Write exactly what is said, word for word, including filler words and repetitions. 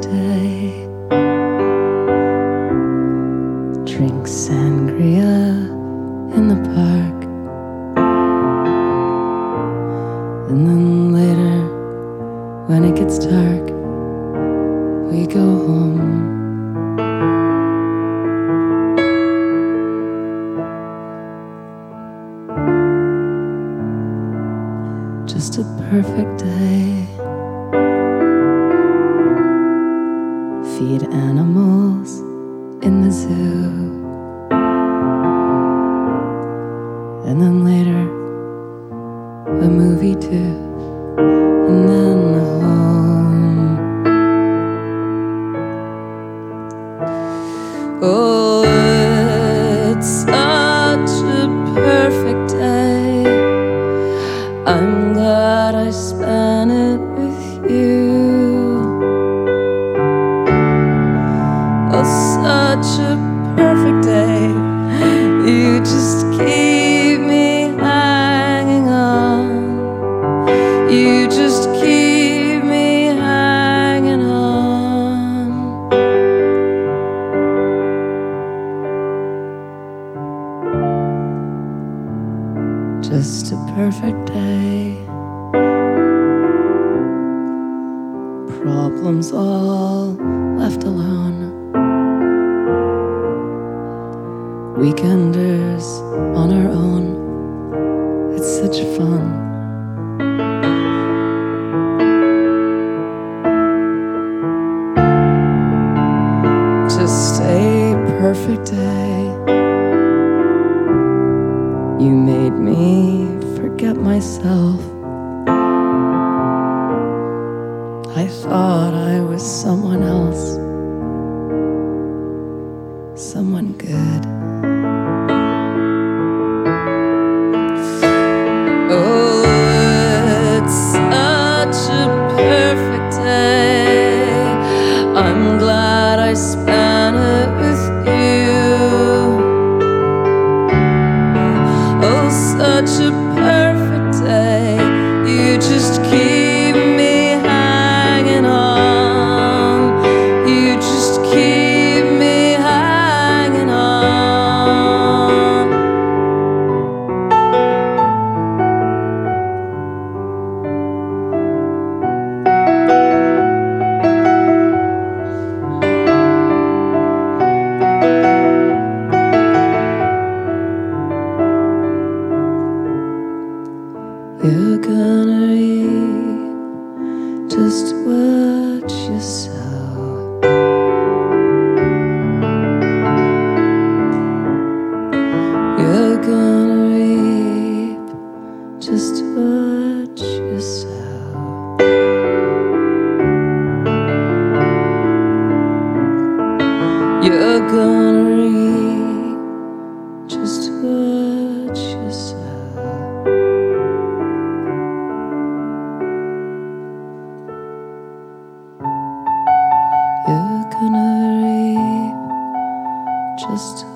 day. Drink sangria in the park, and then later, when it gets dark, we go home. Just a perfect day. Feed animals in the zoo, and then later a movie too, and then home. Oh, it's such a perfect day. I'm glad I spent it with you. Oh, such a perfect day. You just keep me hanging on. You just keep me hanging on. Just a perfect day. Problems all left alone. Weekenders on our own. It's such fun. Just a perfect day. You made me forget myself. I thought I was someone else, someone good. Oh, it's such a perfect day. I'm glad I spent it with you. Oh, such a perfect day. You just keep me hanging on. You just keep me hanging on. You're gonna reap just what you sow. You're gonna reap just what you sow. You're gonna reap just what you sow. You're gonna reap just